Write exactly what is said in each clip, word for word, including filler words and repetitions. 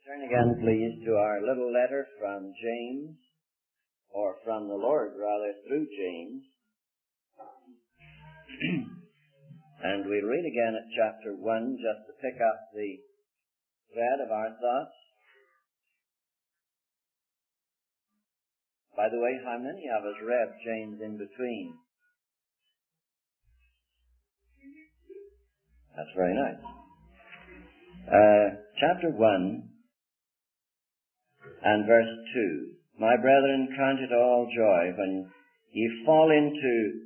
Turn again, please, to our little letter from James, or from the Lord, rather, through James. And we'll read again at chapter one, just to pick up the thread of our thoughts. By the way, how many of us read James in between? That's very nice. Uh, chapter one and verse two. My brethren, count it all joy when ye fall into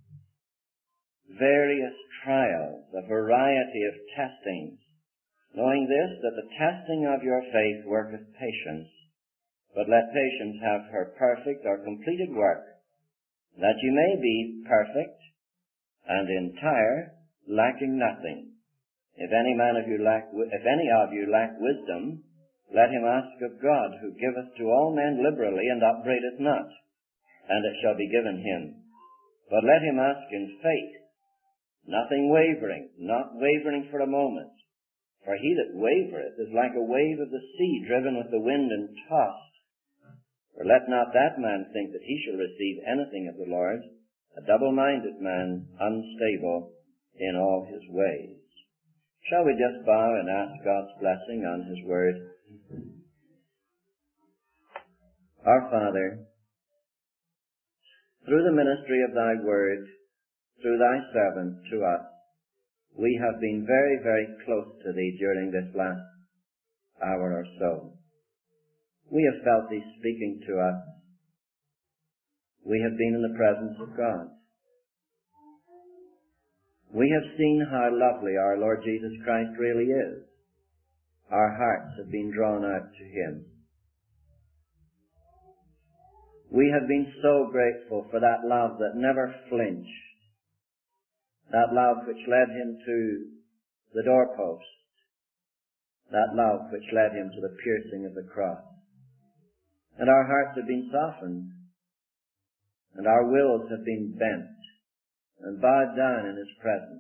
various trials, a variety of testings, knowing this, that the testing of your faith worketh patience. But let patience have her perfect or completed work, that ye may be perfect and entire, lacking nothing. If any man of you lack, if any of you lack wisdom, let him ask of God, who giveth to all men liberally, and upbraideth not, and it shall be given him. But let him ask in faith, nothing wavering, not wavering for a moment. For he that wavereth is like a wave of the sea, driven with the wind and tossed. For let not that man think that he shall receive anything of the Lord, a double-minded man, unstable in all his ways. Shall we just bow and ask God's blessing on his word? Our Father, through the ministry of thy word, through thy servant to us, we have been very, very close to thee during this last hour or so. We have felt thee speaking to us. We have been in the presence of God. We have seen how lovely our Lord Jesus Christ really is. Our hearts have been drawn out to him. We have been so grateful for that love that never flinched, that love which led him to the doorpost, that love which led him to the piercing of the cross. And our hearts have been softened, and our wills have been bent and bowed down in his presence.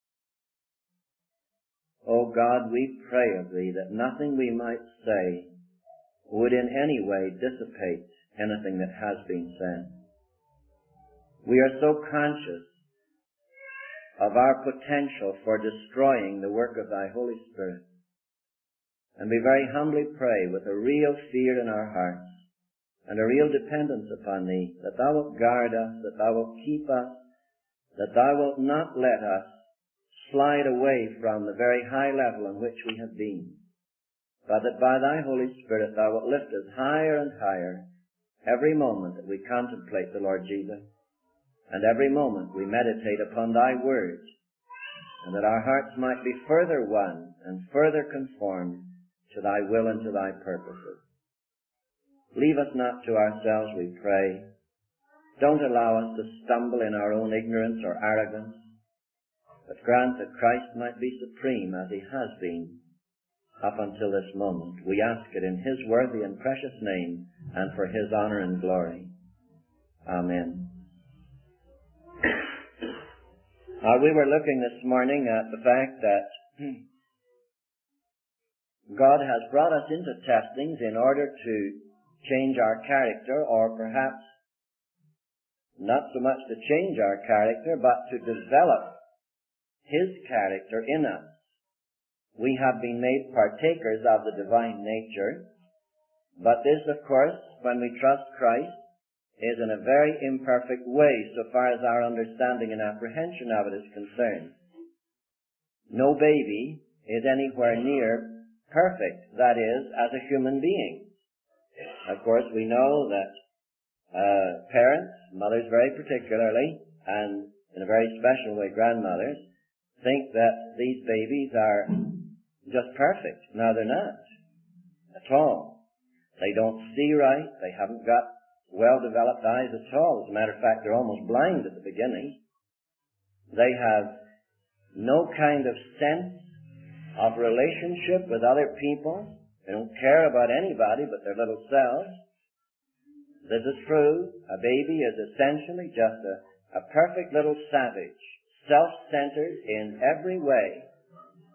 O God, we pray of thee that nothing we might say would in any way dissipate anything that has been said. We are so conscious of our potential for destroying the work of thy Holy Spirit. And we very humbly pray with a real fear in our hearts and a real dependence upon thee, that thou wilt guard us, that thou wilt keep us, that thou wilt not let us slide away from the very high level on which we have been, but that by thy Holy Spirit thou wilt lift us higher and higher every moment that we contemplate the Lord Jesus, and every moment we meditate upon thy word, and that our hearts might be further won and further conformed to thy will and to thy purposes. Leave us not to ourselves, we pray. Don't allow us to stumble in our own ignorance or arrogance, but grant that Christ might be supreme as he has been up until this moment. We ask it in his worthy and precious name and for his honor and glory. Amen. Uh, we were looking this morning at the fact that God has brought us into testings in order to change our character, or perhaps not so much to change our character, but to develop his character in us. We have been made partakers of the divine nature, but this, of course, when we trust Christ, is in a very imperfect way so far as our understanding and apprehension of it is concerned. No baby is anywhere near perfect, that is, as a human being. Of course, we know that uh, parents, mothers very particularly, and in a very special way grandmothers, think that these babies are just perfect. Now, they're not at all. They don't see right. They haven't got well-developed eyes at all. As a matter of fact, they're almost blind at the beginning. They have no kind of sense of relationship with other people. They don't care about anybody but their little selves. This is true. A baby is essentially just a, a perfect little savage, self-centered in every way.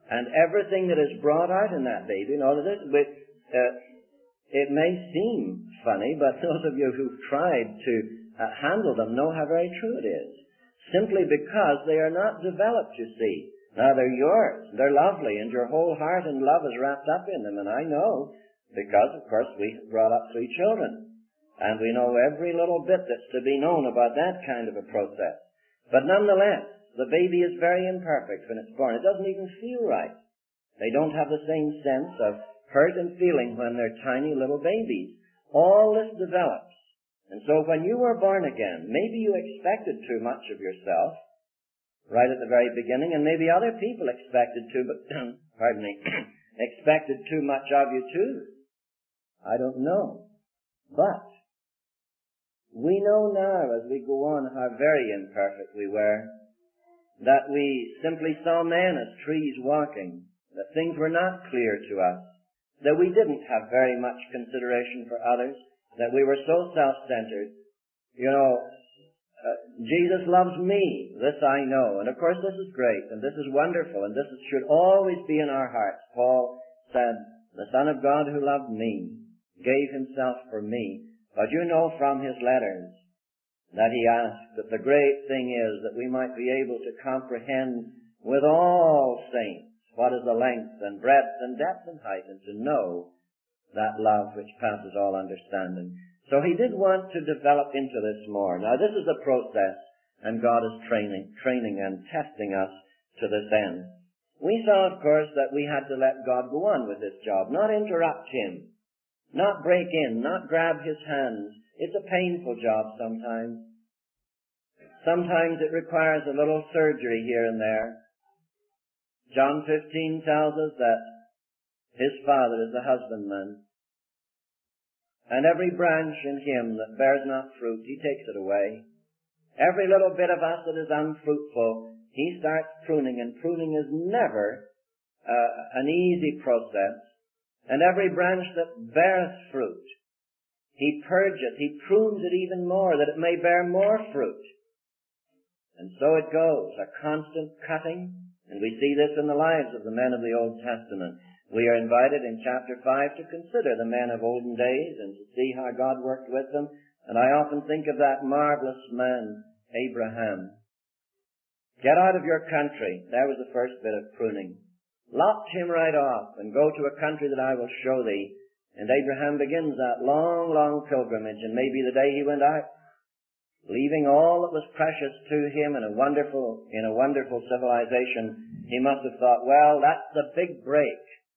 And everything that is brought out in that baby, and all of this, uh, it may seem funny, but those of you who've tried to uh, handle them know how very true it is. Simply because they are not developed, you see. Now, they're yours. They're lovely, and your whole heart and love is wrapped up in them. And I know, because, of course, we brought up three children. And we know every little bit that's to be known about that kind of a process. But nonetheless, the baby is very imperfect when it's born. It doesn't even feel right. They don't have the same sense of hurt and feeling when they're tiny little babies. All this develops. And so when you were born again, maybe you expected too much of yourself right at the very beginning, and maybe other people expected to, but, pardon me, expected too much of you too. I don't know. But we know now as we go on how very imperfect we were, that we simply saw men as trees walking, that things were not clear to us, that we didn't have very much consideration for others, that we were so self-centered. You know, uh, Jesus loves me, this I know, and of course this is great, and this is wonderful, and this is, should always be in our hearts. Paul said, the Son of God who loved me gave himself for me. But you know from his letters that he asked that the great thing is that we might be able to comprehend with all saints what is the length and breadth and depth and height, and to know that love which passes all understanding. So he did want to develop into this more. Now this is a process, and God is training, training and testing us to this end. We saw, of course, that we had to let God go on with this job, not interrupt him, not break in, not grab his hands. It's a painful job sometimes. Sometimes it requires a little surgery here and there. John fifteen tells us that his Father is the husbandman. And every branch in him that bears not fruit, he takes it away. Every little bit of us that is unfruitful, he starts pruning, and pruning is never uh, an easy process. And every branch that beareth fruit, he purgeth, he prunes it even more, that it may bear more fruit. And so it goes, a constant cutting, and we see this in the lives of the men of the Old Testament. We are invited in chapter five to consider the men of olden days and to see how God worked with them. And I often think of that marvelous man, Abraham. Get out of your country. That was the first bit of pruning. Lopped him right off and go to a country that I will show thee. And Abraham begins that long, long pilgrimage, and maybe the day he went out, leaving all that was precious to him in a wonderful, in a wonderful civilization, he must have thought, well, that's the big break.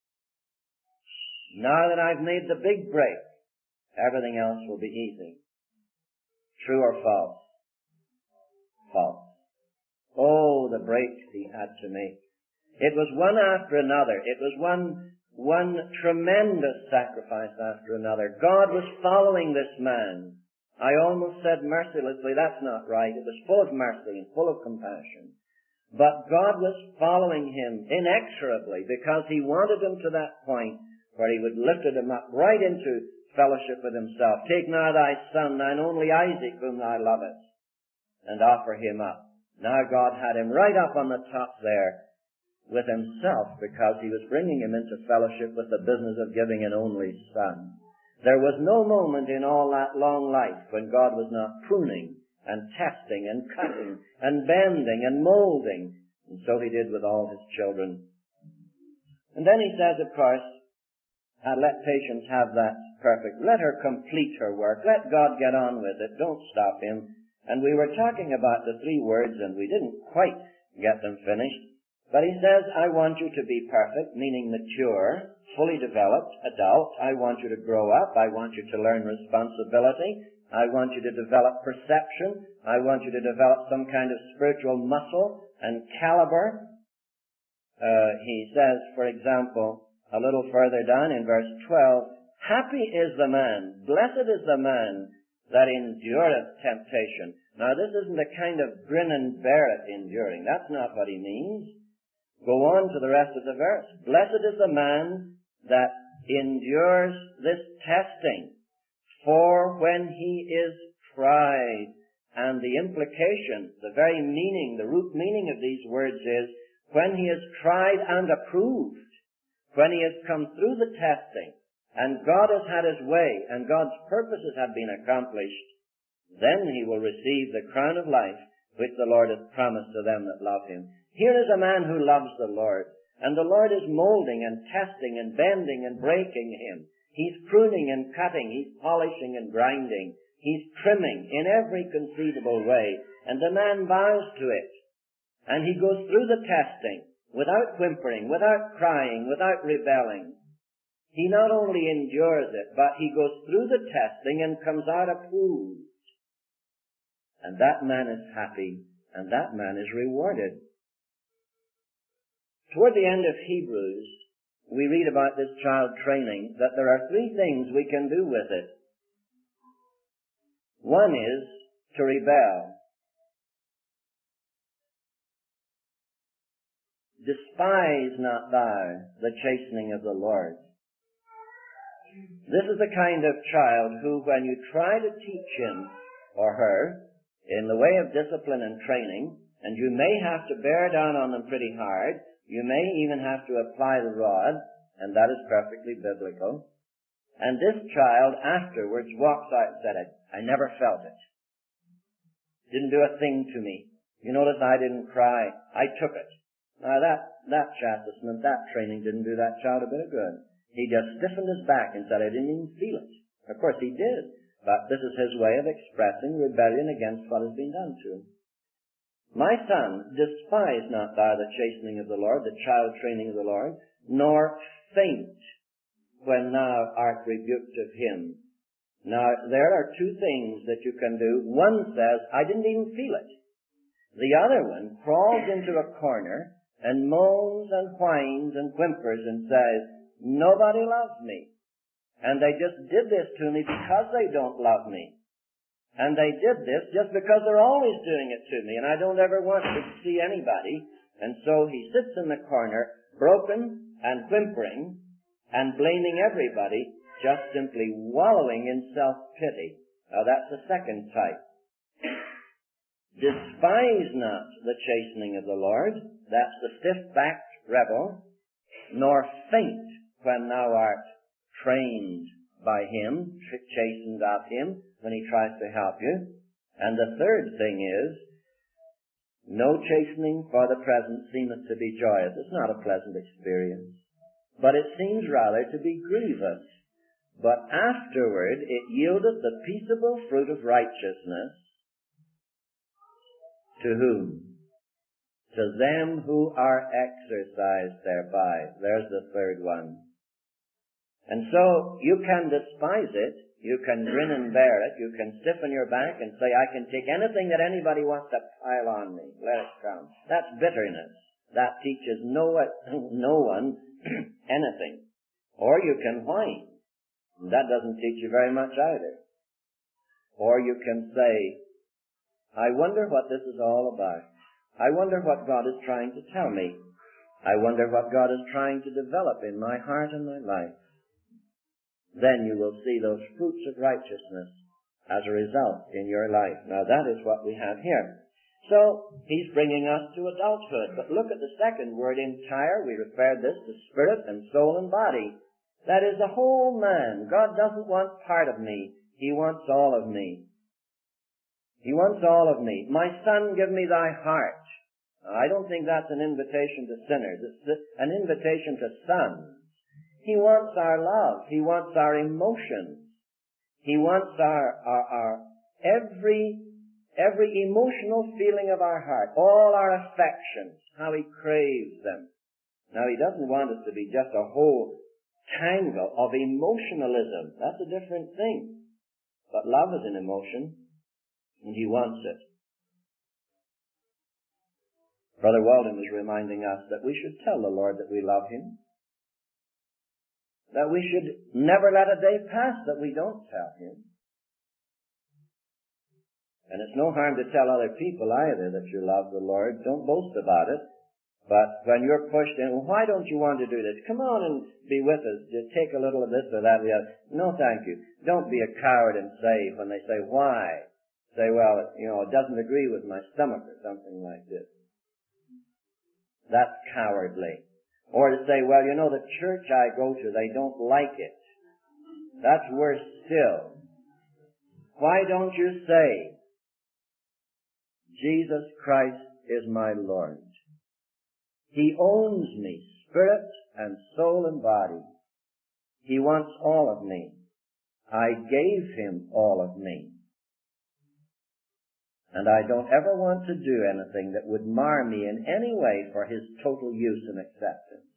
Now that I've made the big break, everything else will be easy. True or false? False. Oh, the breaks he had to make. It was one after another. It was one, one tremendous sacrifice after another. God was following this man. I almost said mercilessly, that's not right. It was full of mercy and full of compassion. But God was following him inexorably because he wanted him to that point where he would lift him up right into fellowship with himself. Take now thy son, thine only Isaac, whom thou lovest, and offer him up. Now God had him right up on the top there with himself, because he was bringing him into fellowship with the business of giving an only son. There was no moment in all that long life when God was not pruning and testing and cutting and bending and molding. And so he did with all his children. And then he says, of course, uh, let patience have that perfect. Let her complete her work. Let God get on with it. Don't stop him. And we were talking about the three words, and we didn't quite get them finished. But he says, I want you to be perfect, meaning mature, fully developed, adult. I want you to grow up. I want you to learn responsibility. I want you to develop perception. I want you to develop some kind of spiritual muscle and caliber. Uh, he says, for example, a little further down in verse twelve, happy is the man, blessed is the man that endureth temptation. Now this isn't a kind of grin and bear it enduring. That's not what he means. Go on to the rest of the verse. Blessed is the man that endures this testing, for when he is tried. And the implication, the very meaning, the root meaning of these words is, when he is tried and approved, when he has come through the testing, and God has had his way, and God's purposes have been accomplished, then he will receive the crown of life which the Lord has promised to them that love him. Here is a man who loves the Lord, and the Lord is molding and testing and bending and breaking him. He's pruning and cutting, he's polishing and grinding, he's trimming in every conceivable way, and the man bows to it. And he goes through the testing without whimpering, without crying, without rebelling. He not only endures it, but he goes through the testing and comes out approved. And that man is happy, and that man is rewarded. Toward the end of Hebrews, we read about this child training, that there are three things we can do with it. One is to rebel. Despise not thou the chastening of the Lord. This is the kind of child who, when you try to teach him or her in the way of discipline and training, and you may have to bear down on them pretty hard, you may even have to apply the rod, and that is perfectly biblical. And this child afterwards walks out and said, I never felt it. Didn't do a thing to me. You notice I didn't cry. I took it. Now that, that chastisement, that training didn't do that child a bit of good. He just stiffened his back and said, I didn't even feel it. Of course he did, but this is his way of expressing rebellion against what has been done to him. My son, despise not thou the chastening of the Lord, the child training of the Lord, nor faint when thou art rebuked of him. Now, there are two things that you can do. One says, I didn't even feel it. The other one crawls into a corner and moans and whines and whimpers and says, nobody loves me. And they just did this to me because they don't love me. And they did this just because they're always doing it to me, and I don't ever want to see anybody. And so he sits in the corner, broken and whimpering, and blaming everybody, just simply wallowing in self-pity. Now that's the second type. Despise not the chastening of the Lord, that's the stiff-backed rebel, nor faint when thou art trained by him, chastened of him, when he tries to help you. And the third thing is, no chastening for the present seemeth to be joyous. It's not a pleasant experience, but it seems rather to be grievous. But afterward it yieldeth the peaceable fruit of righteousness. To whom? To them who are exercised thereby. There's the third one. And so you can despise it, you can grin and bear it, you can stiffen your back and say, I can take anything that anybody wants to pile on me. Let it come. That's bitterness. That teaches no, no one anything. Or you can whine. That doesn't teach you very much either. Or you can say, I wonder what this is all about. I wonder what God is trying to tell me. I wonder what God is trying to develop in my heart and my life. Then you will see those fruits of righteousness as a result in your life. Now that is what we have here. So, he's bringing us to adulthood. But look at the second word, entire. We referred this to spirit and soul and body. That is the whole man. God doesn't want part of me. He wants all of me. He wants all of me. My son, give me thy heart. I don't think that's an invitation to sinners. It's an invitation to sons. He wants our love. He wants our emotions. He wants our, our, our every, every emotional feeling of our heart, all our affections, how he craves them. Now, he doesn't want us to be just a whole tangle of emotionalism. That's a different thing. But love is an emotion, and he wants it. Brother Walden was reminding us that we should tell the Lord that we love him. That we should never let a day pass that we don't tell him. And it's no harm to tell other people either that you love the Lord. Don't boast about it. But when you're pushed in, well, why don't you want to do this? Come on and be with us. Just take a little of this or that or the other. No, thank you. Don't be a coward and say, when they say, why? Say, well, you know, it doesn't agree with my stomach or something like this. That's cowardly. Or to say, well, you know, the church I go to, they don't like it. That's worse still. Why don't you say, Jesus Christ is my Lord. He owns me, spirit and soul and body. He wants all of me. I gave him all of me. And I don't ever want to do anything that would mar me in any way for his total use and acceptance.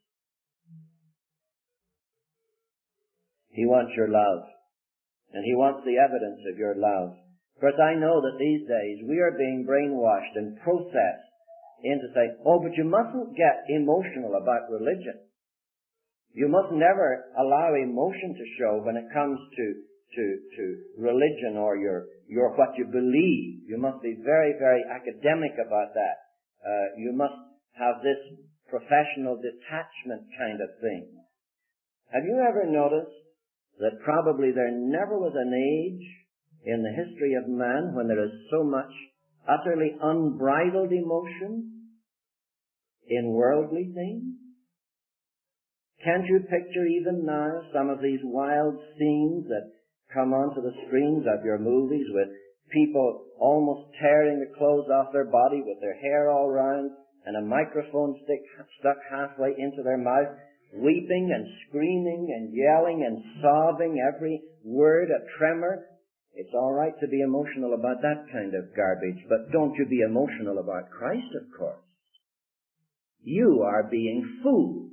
He wants your love. And he wants the evidence of your love. Because I know that these days we are being brainwashed and processed into saying, oh, but you mustn't get emotional about religion. You must never allow emotion to show when it comes to, to, to religion or your, your what you believe. You must be very, very academic about that. Uh, you must have this professional detachment kind of thing. Have you ever noticed that probably there never was an age in the history of man when there is so much utterly unbridled emotion in worldly things? Can't you picture even now some of these wild scenes that come onto the screens of your movies with people almost tearing the clothes off their body with their hair all round and a microphone stick stuck halfway into their mouth, weeping and screaming and yelling and sobbing every word a tremor? It's all right to be emotional about that kind of garbage, but don't you be emotional about Christ, of course. You are being fooled.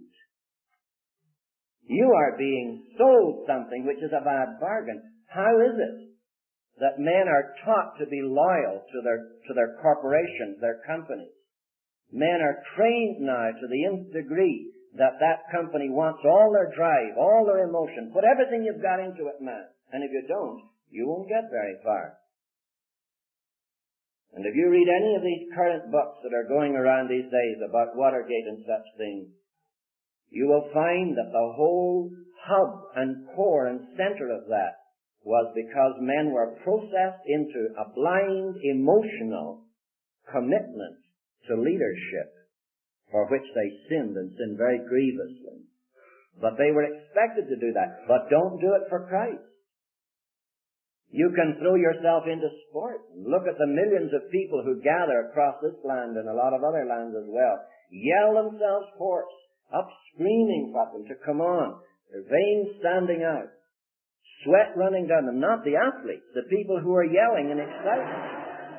You are being sold something which is a bad bargain. How is it that men are taught to be loyal to their, to their corporations, their companies? Men are trained now to the nth degree that that company wants all their drive, all their emotion. Put everything you've got into it, man. And if you don't, you won't get very far. And if you read any of these current books that are going around these days about Watergate and such things, you will find that the whole hub and core and center of that was because men were processed into a blind emotional commitment to leadership, for which they sinned and sinned very grievously. But they were expected to do that. But don't do it for Christ. You can throw yourself into sport. Look at the millions of people who gather across this land and a lot of other lands as well. Yell themselves hoarse, up screaming for them to come on. Their veins standing out. Sweat running down them. Not the athletes, the people who are yelling in excitement.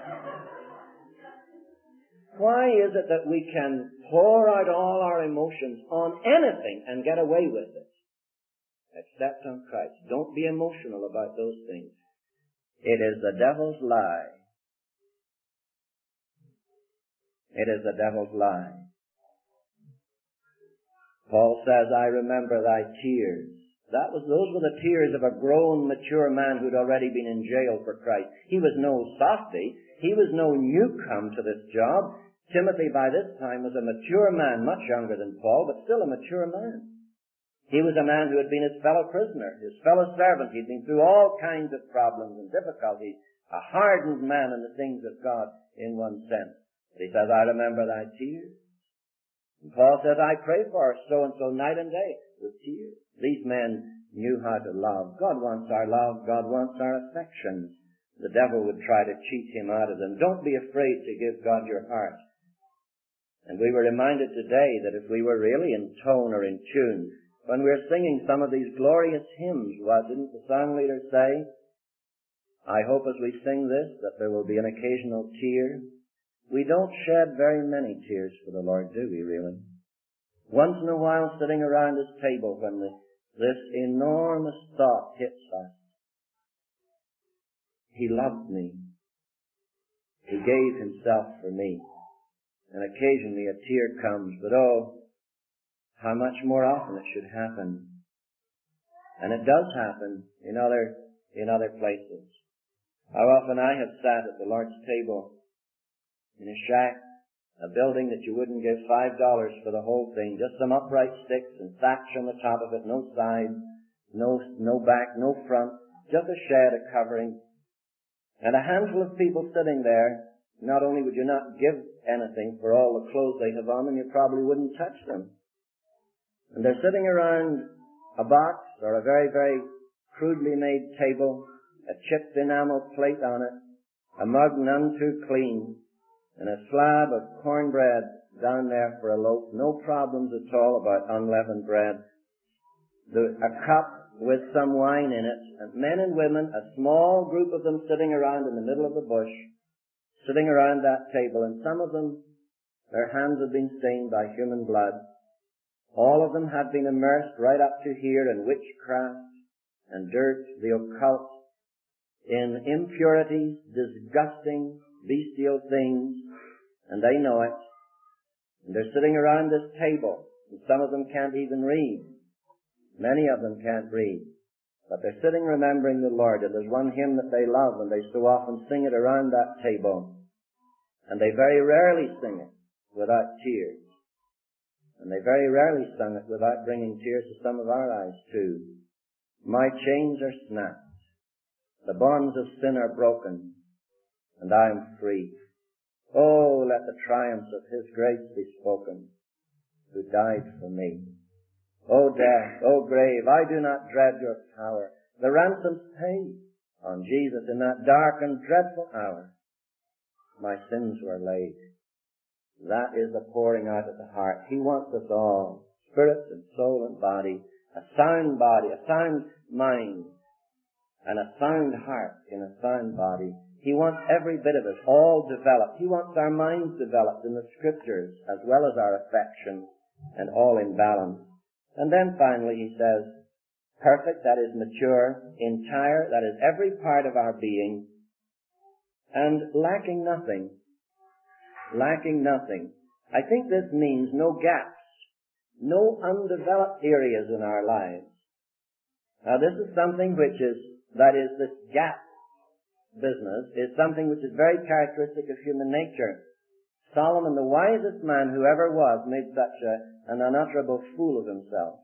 Why is it that we can pour out all our emotions on anything and get away with it? Except on Christ. Don't be emotional about those things. It is the devil's lie. It is the devil's lie. Paul says, I remember thy tears. That was, those were the tears of a grown, mature man who'd already been in jail for Christ. He was no softy. He was no newcomer to this job. Timothy by this time was a mature man, much younger than Paul, but still a mature man. He was a man who had been his fellow prisoner, his fellow servant. He'd been through all kinds of problems and difficulties, a hardened man in the things of God in one sense. But he says, I remember thy tears. And Paul says, I pray for so-and-so night and day with tears. These men knew how to love. God wants our love. God wants our affections. The devil would try to cheat him out of them. Don't be afraid to give God your heart. And we were reminded today that if we were really in tone or in tune, when we're singing some of these glorious hymns, what didn't the song leader say? I hope as we sing this that there will be an occasional tear. We don't shed very many tears for the Lord, do we really? Once in a while sitting around his table when the, this enormous thought hits us. He loved me. He gave himself for me. And occasionally a tear comes, but oh, how much more often it should happen. And it does happen in other, in other places. How often I have sat at the Lord's table in a shack, a building that you wouldn't give five dollars for the whole thing, just some upright sticks and thatch on the top of it, no sides, no, no back, no front, just a shed, a covering, and a handful of people sitting there not only would you not give anything for all the clothes they have on them, you probably wouldn't touch them. And they're sitting around a box or a very, very crudely made table, a chipped enamel plate on it, a mug none too clean, and a slab of cornbread down there for a loaf. No problems at all about unleavened bread. The, a cup with some wine in it, and men and women, a small group of them sitting around in the middle of the bush, sitting around that table, and some of them, their hands had been stained by human blood. All of them had been immersed right up to here in witchcraft and dirt, the occult, in impurities, disgusting, bestial things, and they know it. And they're sitting around this table, and some of them can't even read. Many of them can't read. But they're sitting remembering the Lord, and there's one hymn that they love, and they so often sing it around that table. And they very rarely sing it without tears. And they very rarely sung it without bringing tears to some of our eyes too. My chains are snapped. The bonds of sin are broken, and I am free. Oh, let the triumphs of His grace be spoken, who died for me. O death, O grave, I do not dread your power. The ransom's paid on Jesus in that dark and dreadful hour. My sins were laid. That is the pouring out of the heart. He wants us all, spirit and soul and body, a sound body, a sound mind, and a sound heart in a sound body. He wants every bit of us all developed. He wants our minds developed in the Scriptures as well as our affections, and all in balance. And then finally he says, perfect, that is mature, entire, that is every part of our being, and lacking nothing. Lacking nothing. I think this means no gaps, no undeveloped areas in our lives. Now this is something which is, that is, this gap business is something which is very characteristic of human nature. Solomon, the wisest man who ever was, made such a, an unutterable fool of himself.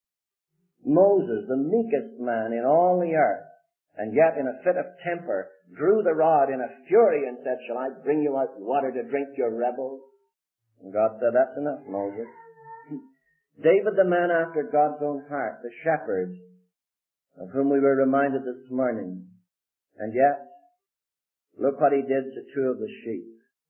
Moses, the meekest man in all the earth, and yet in a fit of temper, drew the rod in a fury and said, shall I bring you out water to drink, you rebels? And God said, that's enough, Moses. David, the man after God's own heart, the shepherd, of whom we were reminded this morning. And yet, look what he did to two of the sheep.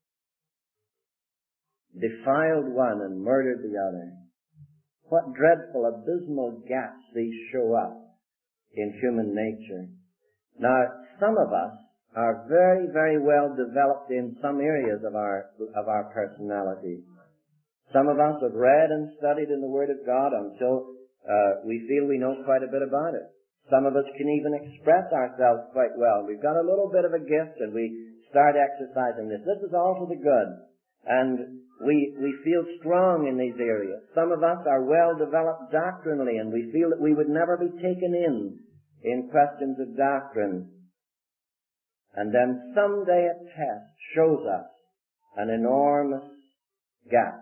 Defiled one and murdered the other. What dreadful, abysmal gaps these show up in human nature. Now, some of us are very, very well developed in some areas of our, of our personality. Some of us have read and studied in the Word of God until uh, we feel we know quite a bit about it. Some of us can even express ourselves quite well. We've got a little bit of a gift and we start exercising this. This is all for the good. And we, we feel strong in these areas. Some of us are well developed doctrinally and we feel that we would never be taken in in questions of doctrine. And then someday a test shows us an enormous gap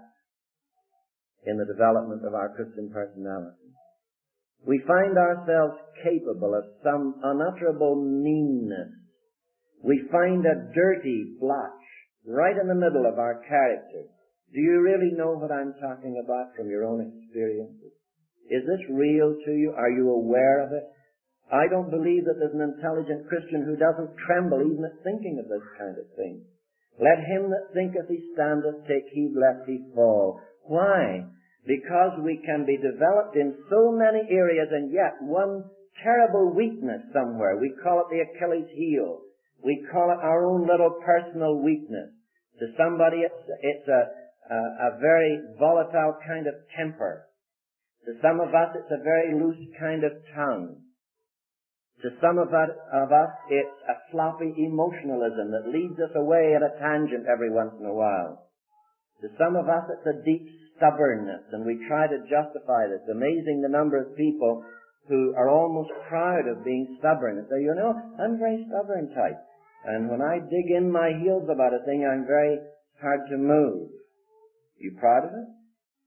in the development of our Christian personality. We find ourselves capable of some unutterable meanness. We find a dirty blotch right in the middle of our character. Do you really know what I'm talking about from your own experiences? Is this real to you? Are you aware of it? I don't believe that there's an intelligent Christian who doesn't tremble even at thinking of this kind of thing. Let him that thinketh he standeth take heed lest he fall. Why? Because we can be developed in so many areas and yet one terrible weakness somewhere. We call it the Achilles heel. We call it our own little personal weakness. To somebody it's, it's a, a, a very volatile kind of temper. To some of us it's a very loose kind of tongue. To some of us, of us it's a floppy emotionalism that leads us away at a tangent every once in a while. To some of us it's a deep stubbornness, and we try to justify this. Amazing the number of people who are almost proud of being stubborn and say, you know, I'm very stubborn type. And when I dig in my heels about a thing, I'm very hard to move. You proud of it?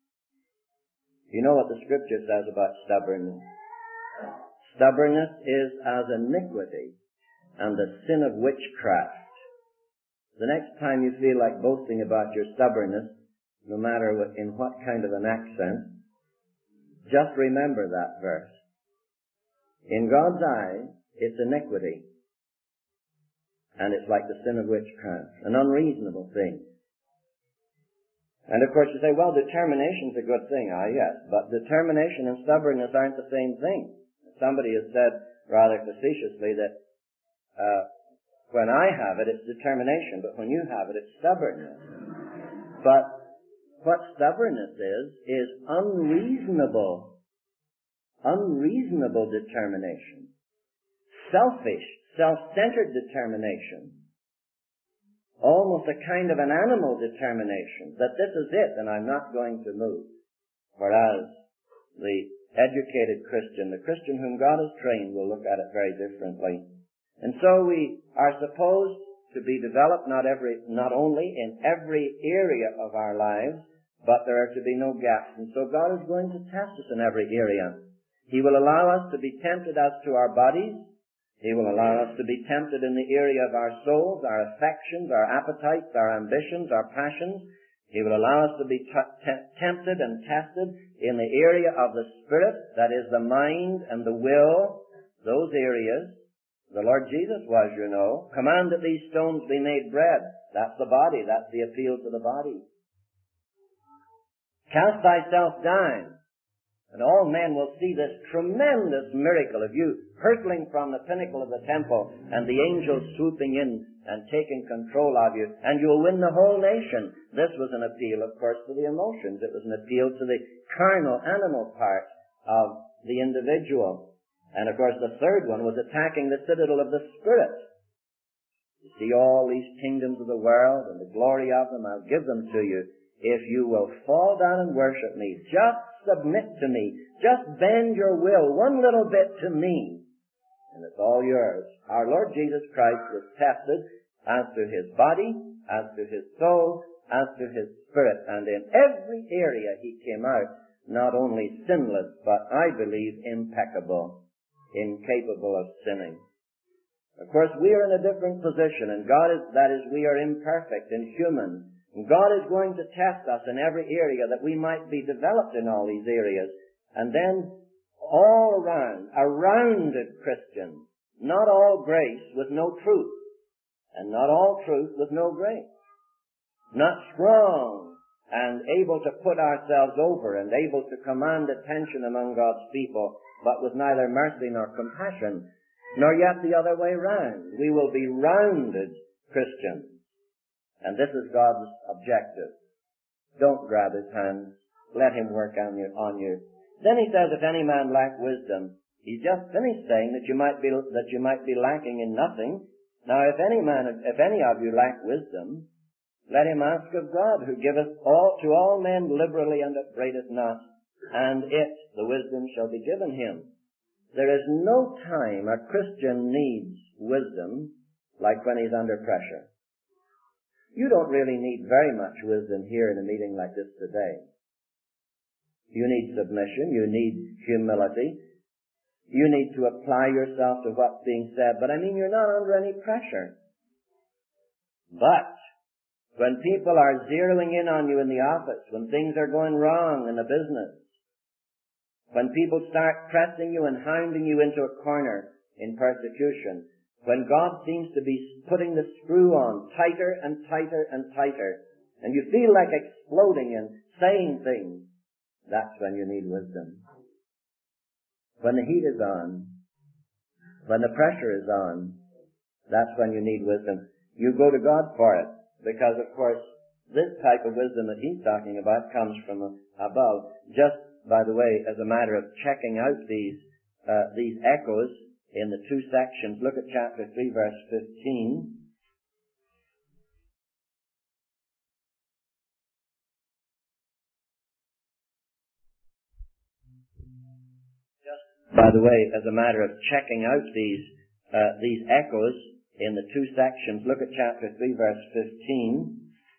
You know what the Scripture says about stubbornness. Stubbornness is as iniquity and the sin of witchcraft. The next time you feel like boasting about your stubbornness, no matter what, in what kind of an accent, just remember that verse. In God's eyes, it's iniquity. And it's like the sin of witchcraft, an unreasonable thing. And of course you say, well, determination's a good thing. Ah, yes, but determination and stubbornness aren't the same thing. Somebody has said rather facetiously that uh, when I have it, it's determination, but when you have it, it's stubbornness. But what stubbornness is, is unreasonable, unreasonable determination. Selfish, self-centered determination. Almost a kind of an animal determination, that this is it and I'm not going to move. Whereas the educated Christian, the Christian whom God has trained, will look at it very differently. And so we are supposed to be developed not every, not only in every area of our lives, but there are to be no gaps. And so God is going to test us in every area. He will allow us to be tempted as to our bodies. He will allow us to be tempted in the area of our souls, our affections, our appetites, our ambitions, our passions. He will allow us to be t- t- tempted and tested in the area of the spirit, that is the mind and the will, those areas. The Lord Jesus was, you know, command that these stones be made bread. That's the body. That's the appeal to the body. Cast thyself down, and all men will see this tremendous miracle of you hurtling from the pinnacle of the temple and the angels swooping in and taking control of you, and you'll win the whole nation. This was an appeal, of course, to the emotions. It was an appeal to the carnal, animal part of the individual. And, of course, the third one was attacking the citadel of the Spirit. You see all these kingdoms of the world and the glory of them, I'll give them to you if you will fall down and worship me. Just submit to me. Just bend your will one little bit to me, and it's all yours. Our Lord Jesus Christ was tested as to his body, as to his soul, as to his spirit, and in every area he came out not only sinless, but I believe impeccable, incapable of sinning. Of course, we are in a different position, and God is, that is, we are imperfect and human. And God is going to test us in every area that we might be developed in all these areas. And then all around, a rounded Christian, not all grace with no truth, and not all truth with no grace. Not strong and able to put ourselves over and able to command attention among God's people, but with neither mercy nor compassion, nor yet the other way round. We will be rounded Christians. And this is God's objective. Don't grab his hands. Let him work on you. On you. Then he says, if any man lack wisdom, he's just finished saying that you might be that you might be lacking in nothing. Now, if any man, if any of you lack wisdom, let him ask of God, who giveth all to all men liberally and upbraideth not, and it, the wisdom, shall be given him. There is no time a Christian needs wisdom like when he's under pressure. You don't really need very much wisdom here in a meeting like this today. You need submission. You need humility. You need to apply yourself to what's being said. But I mean, you're not under any pressure. But when people are zeroing in on you in the office, when things are going wrong in the business, when people start pressing you and hounding you into a corner in persecution, when God seems to be putting the screw on tighter and tighter and tighter, and you feel like exploding and saying things, that's when you need wisdom. When the heat is on, when the pressure is on, that's when you need wisdom. You go to God for it, because of course this type of wisdom that he's talking about comes from above. Just, by the way, as a matter of checking out these uh, these echoes in the two sections, look at chapter three, verse fifteen. Just, by the way, as a matter of checking out these uh, these echoes in the two sections, look at chapter three, verse fifteen.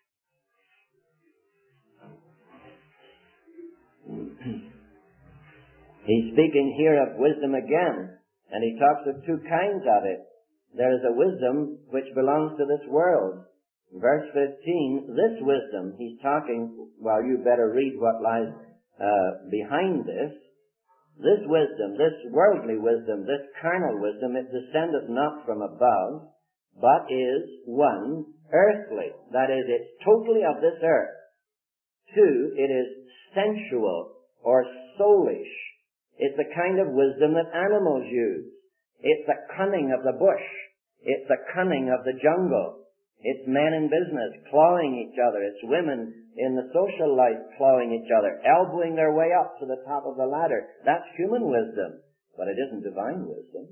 He's speaking here of wisdom again, and he talks of two kinds of it. There is a wisdom which belongs to this world. Verse fifteen, this wisdom, he's talking, well, you better read what lies uh, behind this. This wisdom, this worldly wisdom, this carnal wisdom, it descendeth not from above, but is, one, earthly. That is, it's totally of this earth. Two, it is sensual or soulish. It's the kind of wisdom that animals use. It's the cunning of the bush. It's the cunning of the jungle. It's men in business clawing each other. It's women in the social life clawing each other, elbowing their way up to the top of the ladder. That's human wisdom, but it isn't divine wisdom.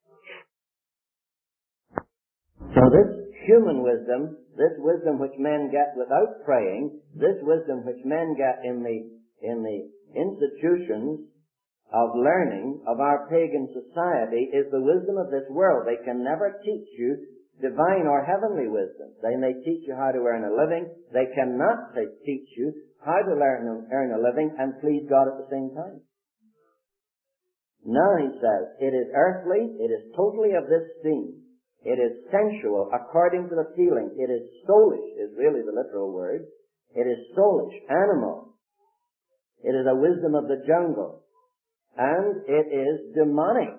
So this human wisdom, this wisdom which men get without praying, this wisdom which men get in the, in the institutions of learning of our pagan society is the wisdom of this world. They can never teach you divine or heavenly wisdom. They may teach you how to earn a living. They cannot teach you how to learn, earn a living and please God at the same time. Now he says, it is earthly, it is totally of this scene. It is sensual according to the feeling. It is soulish, is really the literal word. It is soulish, animal. It is a wisdom of the jungle. And it is demonic.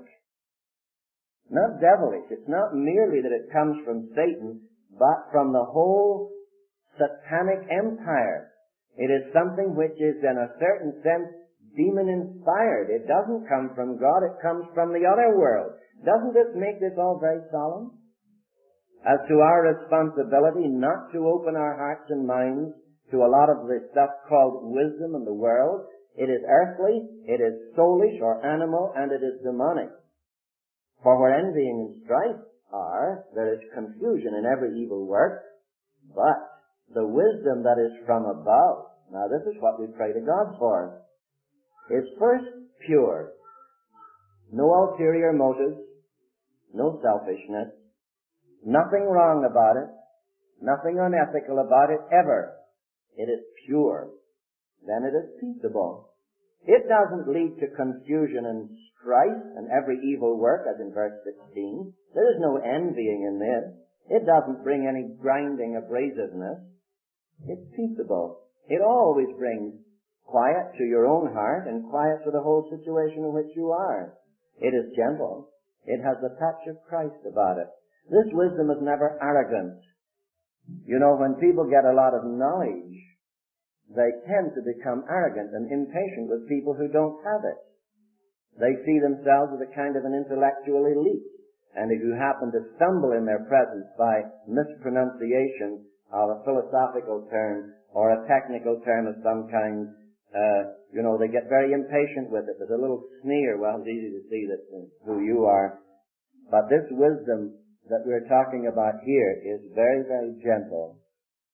Not devilish. It's not merely that it comes from Satan, but from the whole satanic empire. It is something which is in a certain sense demon-inspired. It doesn't come from God, it comes from the other world. Doesn't this make this all very solemn? As to our responsibility not to open our hearts and minds to a lot of the stuff called wisdom in the world, it is earthly, it is soulish or animal, and it is demonic. For where envying and strife are, there is confusion in every evil work, but the wisdom that is from above, now this is what we pray to God for, is first pure, no ulterior motives, no selfishness, nothing wrong about it, nothing unethical about it ever. It is pure. Then it is peaceable. It doesn't lead to confusion and strife and every evil work, as in verse sixteen. There is no envying in this. It doesn't bring any grinding abrasiveness. It's peaceable. It always brings quiet to your own heart and quiet to the whole situation in which you are. It is gentle. It has the touch of Christ about it. This wisdom is never arrogant. You know, when people get a lot of knowledge, they tend to become arrogant and impatient with people who don't have it. They see themselves as a kind of an intellectual elite. And if you happen to stumble in their presence by mispronunciation of a philosophical term or a technical term of some kind, uh, you know, they get very impatient with it. There's a little sneer. Well, it's easy to see that who you are. But this wisdom that we're talking about here is very, very gentle.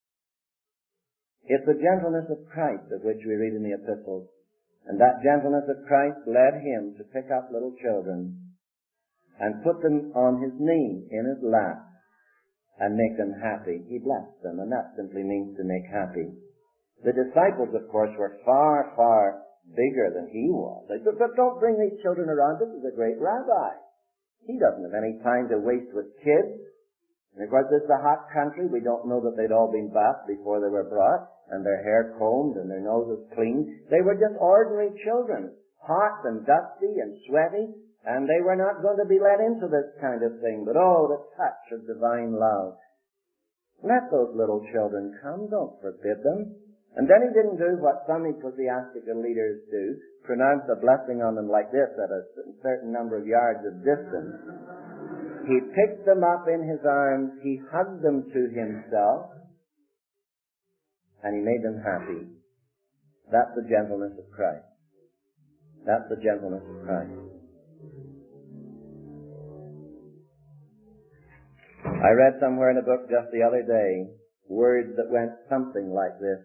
It's the gentleness of Christ of which we read in the epistles. And that gentleness of Christ led him to pick up little children and put them on his knee in his lap and make them happy. He blessed them, and that simply means to make happy. The disciples, of course, were far, far bigger than he was. They said, but don't bring these children around. This is a great rabbi. He doesn't have any time to waste with kids. And of course, this is a hot country. We don't know that they'd all been bathed before they were brought, and their hair combed and their noses cleaned. They were just ordinary children, hot and dusty and sweaty, and they were not going to be let into this kind of thing. But oh, the touch of divine love. Let those little children come. Don't forbid them. And then he didn't do what some ecclesiastical leaders do, pronounce a blessing on them like this at a certain number of yards of distance. He picked them up in his arms, he hugged them to himself, and he made them happy. That's the gentleness of Christ. That's the gentleness of Christ. I read somewhere in a book just the other day words that went something like this.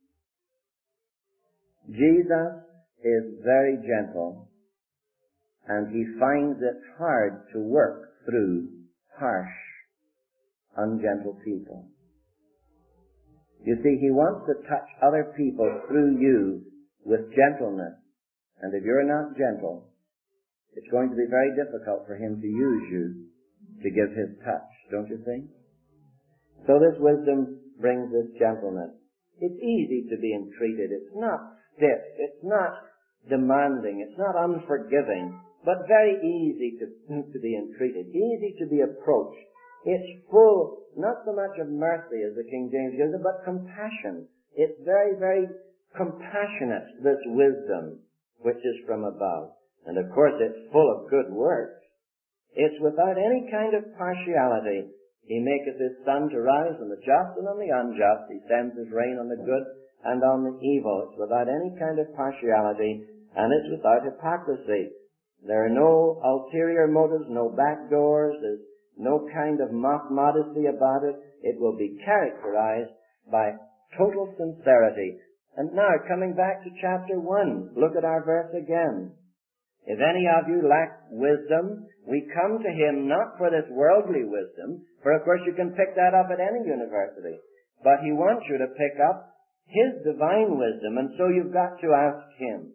Jesus is very gentle, and he finds it hard to work through harsh, ungentle people. You see, he wants to touch other people through you with gentleness, and if you're not gentle, it's going to be very difficult for him to use you to give his touch, don't you think? So this wisdom brings this gentleness. It's easy to be entreated. It's not stiff. It's not demanding. It's not unforgiving, but very easy to, to be entreated, easy to be approached. It's full, not so much of mercy as the King James gives it, but compassion. It's very, very compassionate, this wisdom, which is from above. And of course it's full of good works. It's without any kind of partiality. He maketh his sun to rise on the just and on the unjust. He sends his rain on the good and on the evil. It's without any kind of partiality, and it's without hypocrisy. There are no ulterior motives, no back doors. There's no kind of mock modesty about it. It will be characterized by total sincerity. And now, coming back to chapter one, look at our verse again. If any of you lack wisdom, we come to him not for this worldly wisdom, for of course you can pick that up at any university, but he wants you to pick up his divine wisdom, and so you've got to ask him.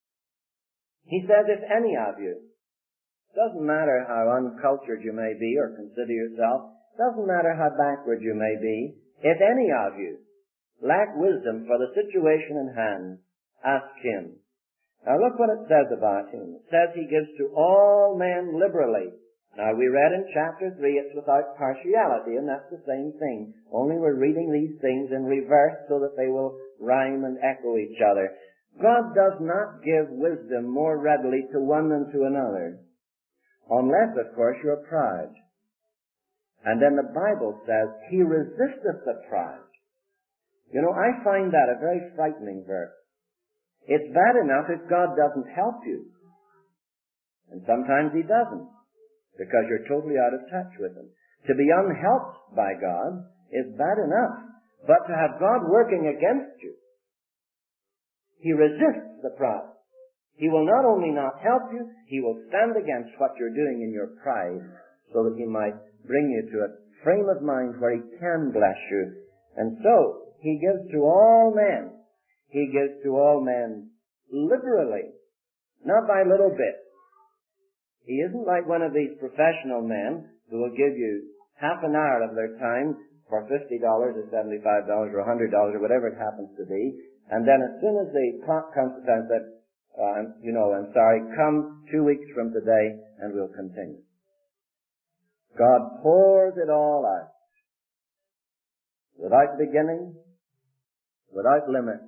He says, if any of you, doesn't matter how uncultured you may be or consider yourself, doesn't matter how backward you may be, if any of you lack wisdom for the situation in hand, ask him. Now look what it says about him. It says he gives to all men liberally. Now we read in chapter three it's without partiality, and that's the same thing. Only we're reading these things in reverse so that they will rhyme and echo each other. God does not give wisdom more readily to one than to another. Unless, of course, you're proud. And then the Bible says, he resisteth the proud. You know, I find that a very frightening verse. It's bad enough if God doesn't help you. And sometimes he doesn't, because you're totally out of touch with him. To be unhelped by God is bad enough, but to have God working against you, he resists the proud. He will not only not help you, he will stand against what you're doing in your pride, so that he might bring you to a frame of mind where he can bless you. And so, he gives to all men. He gives to all men liberally, not by little bits. He isn't like one of these professional men who will give you half an hour of their time for fifty dollars or seventy-five dollars or one hundred dollars or whatever it happens to be, and then as soon as the clock comes to time, said, uh, you know, I'm sorry, come two weeks from today and we'll continue. God pours it all out, without beginning, without limit,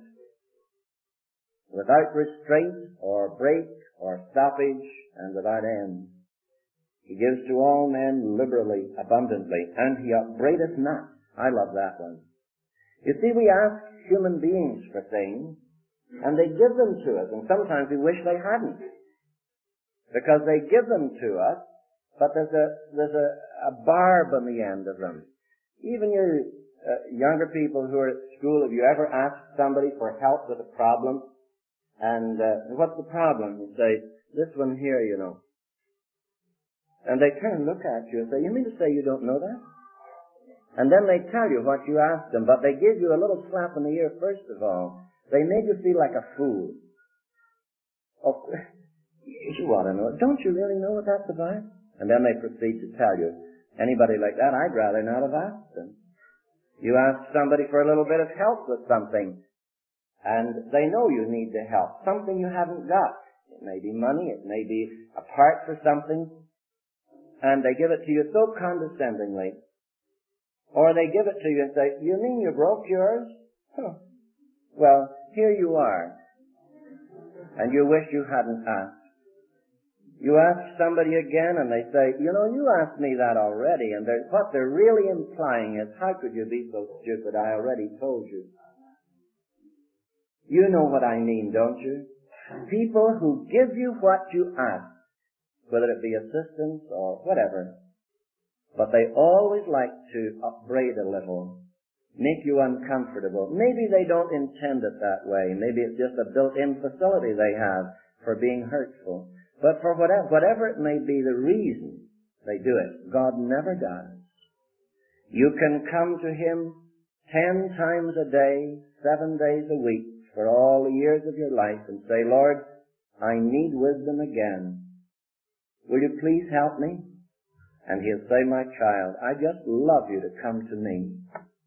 without restraint or break or stoppage, and without end. He gives to all men liberally, abundantly, and he upbraideth not. I love that one. You see, we ask human beings for things, and they give them to us, and sometimes we wish they hadn't, because they give them to us, but there's a there's a, a barb on the end of them. Even you uh, younger people who are at school, have you ever asked somebody for help with a problem? And uh, what's the problem? You say, this one here, you know. And they turn and look at you and say, you mean to say you don't know that? And then they tell you what you asked them, but they give you a little slap in the ear first of all. They make you feel like a fool. Oh, you want to know it. Don't you really know what that's about? And then they proceed to tell you. Anybody like that, I'd rather not have asked them. You ask somebody for a little bit of help with something, and they know you need the help, something you haven't got. It may be money, it may be a part for something, and they give it to you so condescendingly. Or they give it to you and say, you mean you broke yours? Huh. Well, here you are. And you wish you hadn't asked. You ask somebody again and they say, you know, you asked me that already, and they're, what they're really implying is, how could you be so stupid? I already told you. You know what I mean, don't you? People who give you what you ask, whether it be assistance or whatever, but they always like to upbraid a little, make you uncomfortable. Maybe they don't intend it that way. Maybe it's just a built-in facility they have for being hurtful. But for whatever, whatever it may be the reason they do it, God never does. You can come to him ten times a day, seven days a week, for all the years of your life and say, Lord, I need wisdom again. Will you please help me? And he'll say, my child, I just love you to come to me.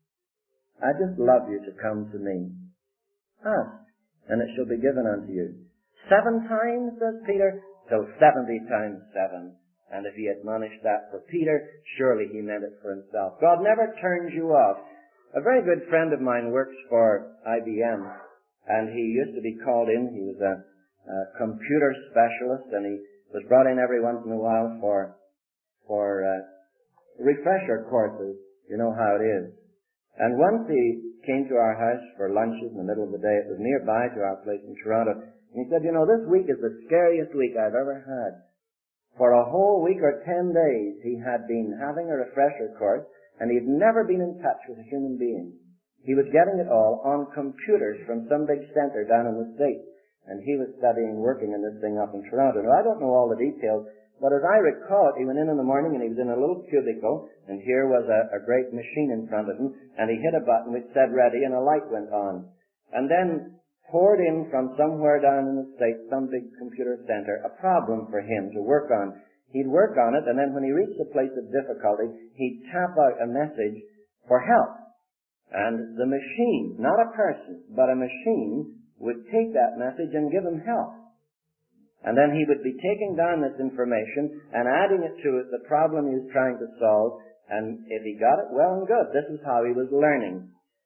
I just love you to come to me. Ask, and it shall be given unto you. Seven times, says Peter, so seventy times seven. And if he admonished that for Peter, surely he meant it for himself. God never turns you off. A very good friend of mine works for I B M, and he used to be called in. He was a, a computer specialist, and he was brought in every once in a while for for uh, refresher courses. You know how it is. And once he came to our house for lunches in the middle of the day. It was nearby to our place in Toronto. And he said, you know, this week is the scariest week I've ever had. For a whole week or ten days, he had been having a refresher course, and he'd never been in touch with a human being. He was getting it all on computers from some big center down in the States, and he was studying, working in this thing up in Toronto. Now, I don't know all the details, but as I recall it, he went in in the morning, and he was in a little cubicle, and here was a, a great machine in front of him, and he hit a button which said ready, and a light went on. And then poured in from somewhere down in the States, some big computer center, a problem for him to work on. He'd work on it, and then when he reached a place of difficulty, he'd tap out a message for help. And the machine, not a person, but a machine, would take that message and give him help. And then he would be taking down this information and adding it to it, the problem he was trying to solve, and if he got it, well and good. This is how he was learning.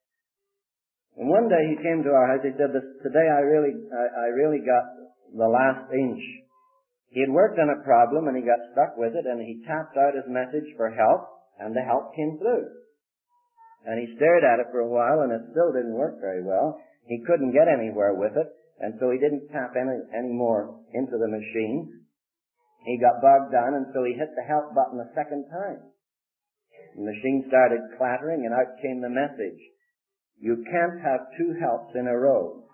And one day he came to our house. He said, this, today I really, I, I really got the last inch. He had worked on a problem and he got stuck with it, and he tapped out his message for help, and the help came through. And he stared at it for a while, and it still didn't work very well. He couldn't get anywhere with it, and so he didn't tap any, any more into the machine. He got bogged down, and so he hit the help button a second time. The machine started clattering, and out came the message. You can't have two helps in a row.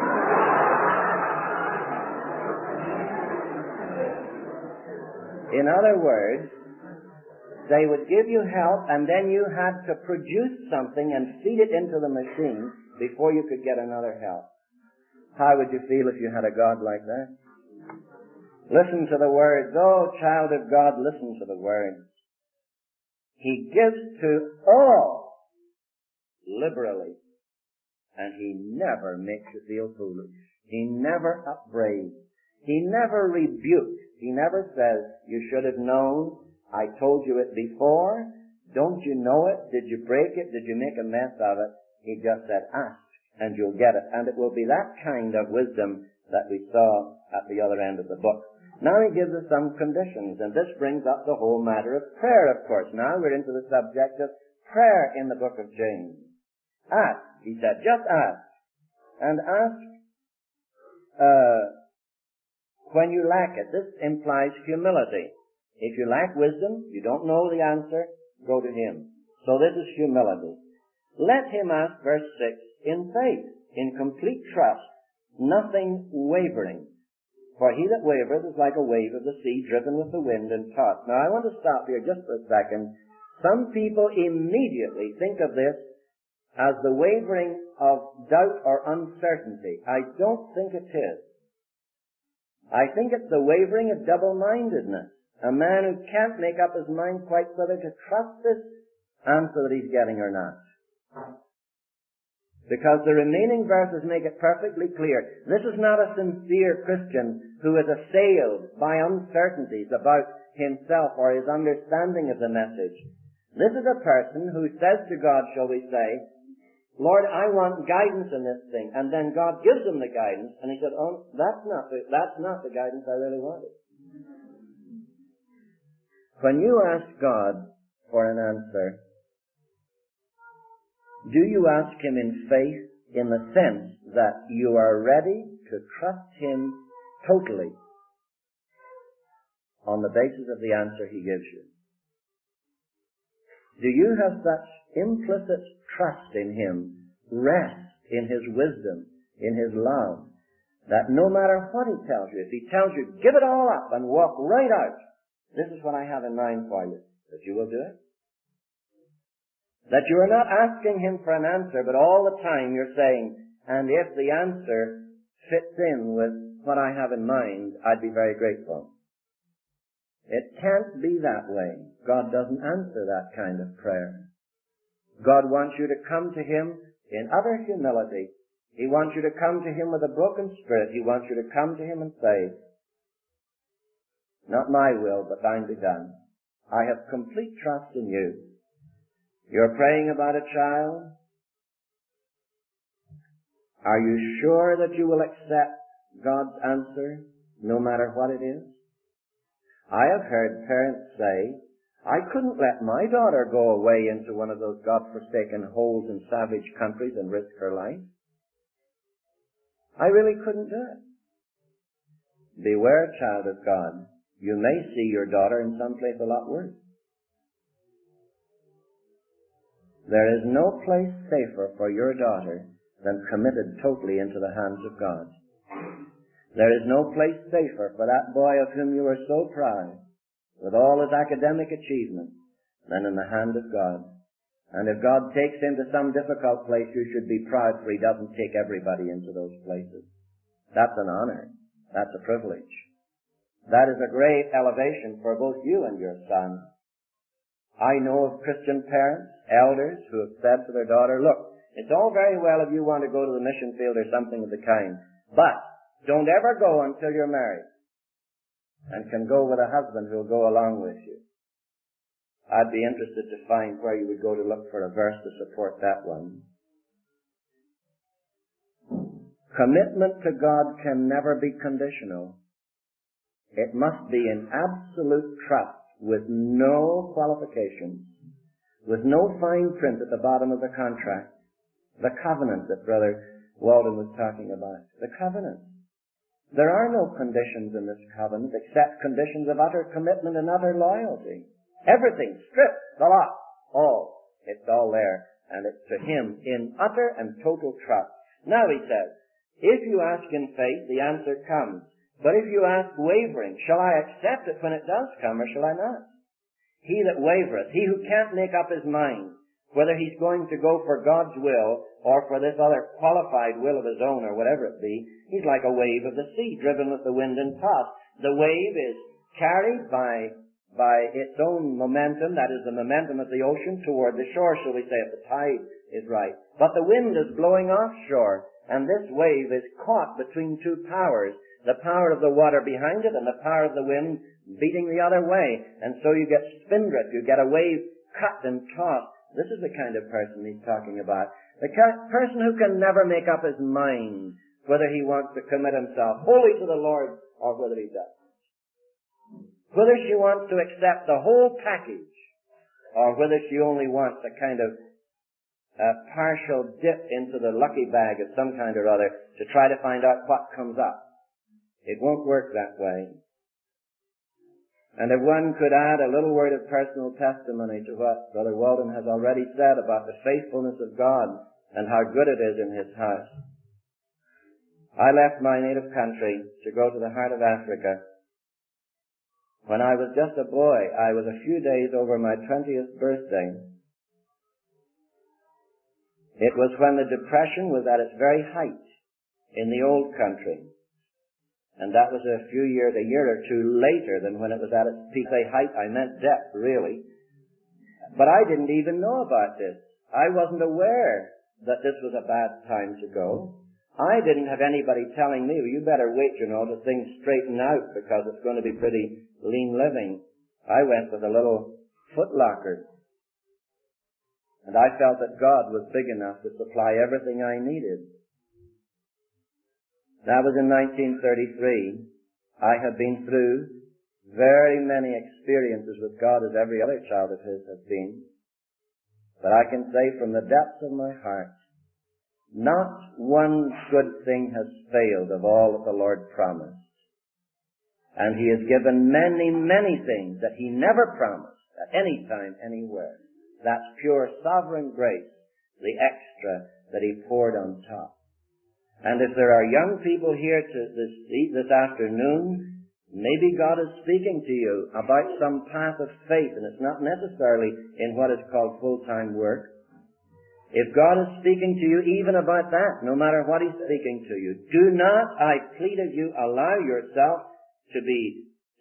In other words, they would give you help, and then you had to produce something and feed it into the machine before you could get another help. How would you feel if you had a God like that? Listen to the words. Oh, child of God, listen to the words. He gives to all liberally, and he never makes you feel foolish. He never upbraids. He never rebukes. He never says, you should have known. I told you it before. Don't you know it? Did you break it? Did you make a mess of it? He just said, ask, and you'll get it. And it will be that kind of wisdom that we saw at the other end of the book. Now he gives us some conditions, and this brings up the whole matter of prayer, of course. Now we're into the subject of prayer in the book of James. Ask, he said, just ask. And ask uh, when you lack it. This implies humility. If you lack wisdom, you don't know the answer, go to him. So this is humility. Let him ask, verse six, in faith, in complete trust, nothing wavering. For he that wavereth is like a wave of the sea driven with the wind and tossed. Now I want to stop here just for a second. Some people immediately think of this as the wavering of doubt or uncertainty. I don't think it is. I think it's the wavering of double-mindedness. A man who can't make up his mind quite whether to trust this answer that he's getting or not. Because the remaining verses make it perfectly clear. This is not a sincere Christian who is assailed by uncertainties about himself or his understanding of the message. This is a person who says to God, shall we say, Lord, I want guidance in this thing. And then God gives him the guidance, and he said, oh, that's not the, that's not the guidance I really wanted. When you ask God for an answer, do you ask him in faith in the sense that you are ready to trust him totally on the basis of the answer he gives you? Do you have such implicit trust in him, rest in his wisdom, in his love, that no matter what he tells you, if he tells you, give it all up and walk right out, this is what I have in mind for you, that you will do it? That you are not asking him for an answer, but all the time you're saying, and if the answer fits in with what I have in mind, I'd be very grateful. It can't be that way. God doesn't answer that kind of prayer. God wants you to come to Him in utter humility. He wants you to come to Him with a broken spirit. He wants you to come to Him and say, not my will, but thine be done. I have complete trust in you. You're praying about a child. Are you sure that you will accept God's answer, no matter what it is? I have heard parents say, I couldn't let my daughter go away into one of those God-forsaken holes in savage countries and risk her life. I really couldn't do it. Beware, child of God. You may see your daughter in some place a lot worse. There is no place safer for your daughter than committed totally into the hands of God. There is no place safer for that boy of whom you are so proud, with all his academic achievements, than in the hand of God. And if God takes him to some difficult place, you should be proud, for He doesn't take everybody into those places. That's an honor. That's a privilege. That is a great elevation for both you and your son. I know of Christian parents, elders, who have said to their daughter, look, it's all very well if you want to go to the mission field or something of the kind, but don't ever go until you're married and can go with a husband who will go along with you. I'd be interested to find where you would go to look for a verse to support that one. Commitment to God can never be conditional. It must be in absolute trust with no qualifications, with no fine print at the bottom of the contract. The covenant that Brother Walden was talking about. The covenant. There are no conditions in this covenant except conditions of utter commitment and utter loyalty. Everything, stripped, the lot, all. It's all there. And it's to Him in utter and total trust. Now He says, if you ask in faith, the answer comes. But if you ask wavering, shall I accept it when it does come, or shall I not? He that wavereth, he who can't make up his mind, whether he's going to go for God's will or for this other qualified will of his own or whatever it be, he's like a wave of the sea driven with the wind and tossed. The wave is carried by by its own momentum, that is the momentum of the ocean, toward the shore, shall we say, if the tide is right. But the wind is blowing offshore, and this wave is caught between two powers, the power of the water behind it and the power of the wind beating the other way. And so you get spindrift, you get a wave cut and tossed. This is the kind of person he's talking about. The person who can never make up his mind whether he wants to commit himself wholly to the Lord or whether he doesn't. Whether she wants to accept the whole package or whether she only wants a kind of a partial dip into the lucky bag of some kind or other to try to find out what comes up. It won't work that way. And if one could add a little word of personal testimony to what Brother Walden has already said about the faithfulness of God and how good it is in His house. I left my native country to go to the heart of Africa. When I was just a boy, I was a few days over my twentieth birthday. It was when the Depression was at its very height in the old country. And that was a few years, a year or two later than when it was at its peak. Say height, I meant depth, really. But I didn't even know about this. I wasn't aware that this was a bad time to go. I didn't have anybody telling me, well, you better wait, you know, till things straighten out because it's going to be pretty lean living. I went with a little footlocker. And I felt that God was big enough to supply everything I needed. That was in nineteen thirty-three. I have been through very many experiences with God as every other child of His has been. But I can say from the depths of my heart, not one good thing has failed of all that the Lord promised. And He has given many, many things that He never promised at any time, anywhere. That's pure sovereign grace, the extra that He poured on top. And if there are young people here to this, this afternoon, maybe God is speaking to you about some path of faith, and it's not necessarily in what is called full-time work. If God is speaking to you even about that, no matter what He's speaking to you, do not, I plead of you, allow yourself to be,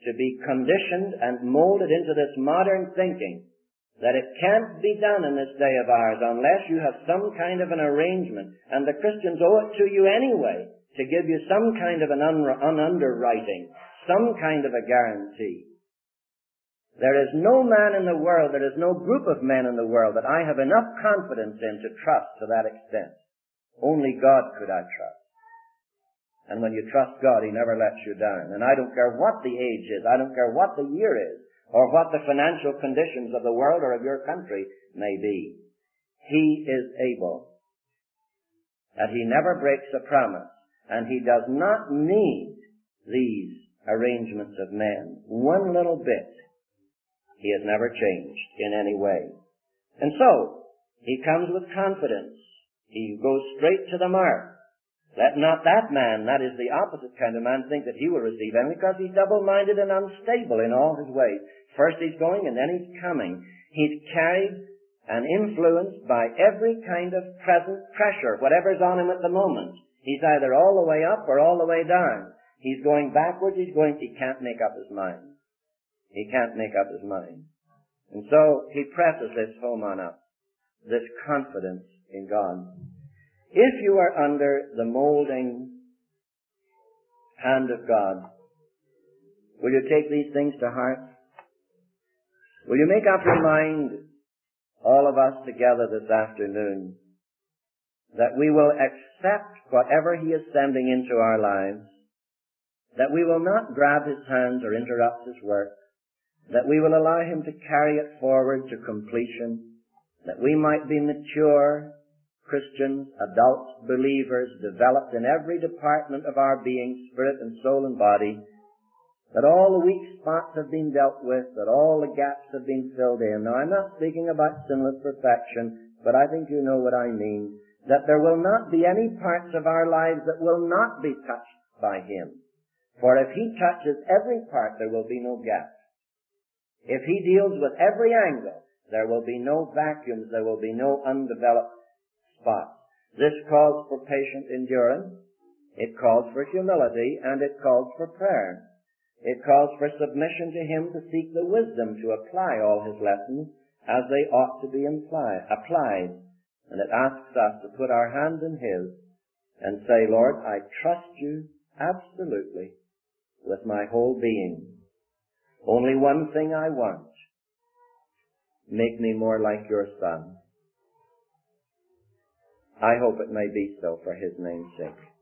to be conditioned and molded into this modern thinking that it can't be done in this day of ours unless you have some kind of an arrangement, and the Christians owe it to you anyway to give you some kind of an un- un- underwriting, some kind of a guarantee. There is no man in the world, there is no group of men in the world that I have enough confidence in to trust to that extent. Only God could I trust. And when you trust God, He never lets you down. And I don't care what the age is, I don't care what the year is, or what the financial conditions of the world or of your country may be. He is able. And He never breaks a promise. And He does not need these arrangements of men one little bit. He has never changed in any way. And so, He comes with confidence. He goes straight to the mark. Let not that man, that is the opposite kind of man, think that he will receive anything, because he's double-minded and unstable in all his ways. First he's going and then he's coming. He's carried and influenced by every kind of present pressure, whatever's on him at the moment. He's either all the way up or all the way down. He's going backwards, he's going, he can't make up his mind. He can't make up his mind. And so he presses this home on us, this confidence in God. If you are under the molding hand of God, will you take these things to heart? Will you make up your mind, all of us together this afternoon, that we will accept whatever He is sending into our lives, that we will not grab His hands or interrupt His work, that we will allow Him to carry it forward to completion, that we might be mature Christians, adults, believers, developed in every department of our being, spirit and soul and body, that all the weak spots have been dealt with, that all the gaps have been filled in. Now, I'm not speaking about sinless perfection, but I think you know what I mean, that there will not be any parts of our lives that will not be touched by Him. For if He touches every part, there will be no gap. If He deals with every angle, there will be no vacuums, there will be no undeveloped spots. This calls for patient endurance, it calls for humility, and it calls for prayer. It calls for submission to Him to seek the wisdom to apply all His lessons as they ought to be imply, applied. And it asks us to put our hand in His and say, Lord, I trust You absolutely with my whole being. Only one thing I want. Make me more like Your Son. I hope it may be so for His name's sake.